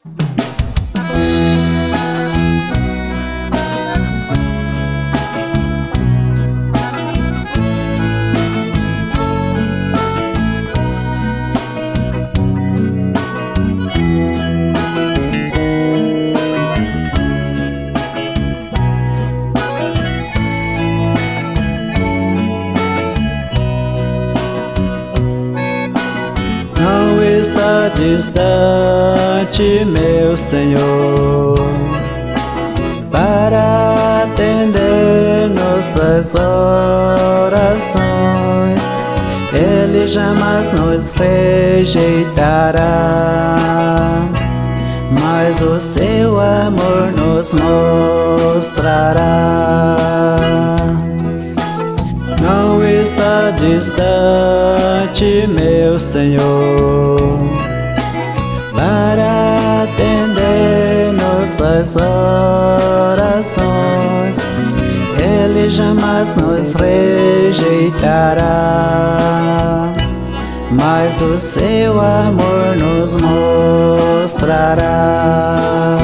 Não está distante, meu Senhor, para atender nossas orações. Ele jamais nos rejeitará, mas o seu amor nos mostrará. Não está distante, meu Senhor, para atender nossas orações. Ele jamais nos rejeitará, mas o seu amor nos mostrará.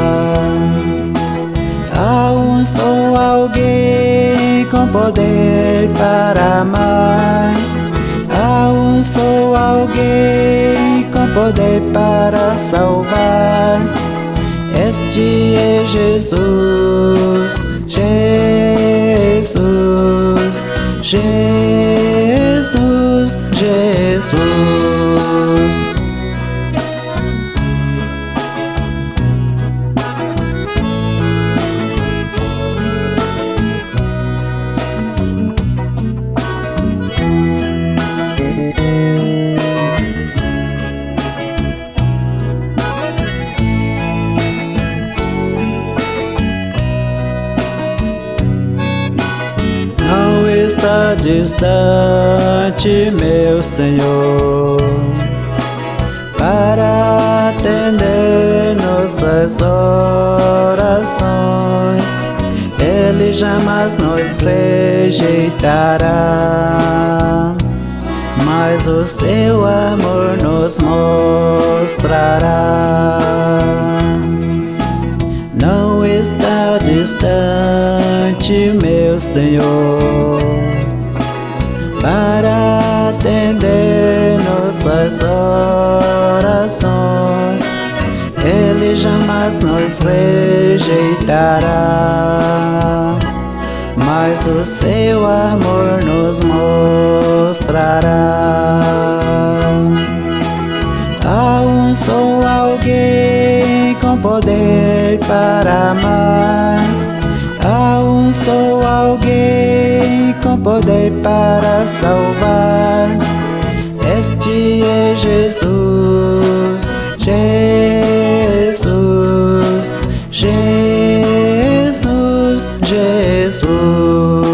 Há um só alguém com poder para amar. Há um só alguém com poder para salvar. Este é Jesus, Jesus, Jesus, Jesus. Não está distante, meu Senhor, para atender nossas orações. Ele jamais nos rejeitará, mas o seu amor nos mostrará. Não está distante, meu Senhor, para atender nossas orações. Ele jamais nos rejeitará, mas o seu amor nos mostrará. Há um só alguém com poder para amar. Há um só alguém com poder para salvar. Este é Jesus, Jesus, Jesus, Jesus.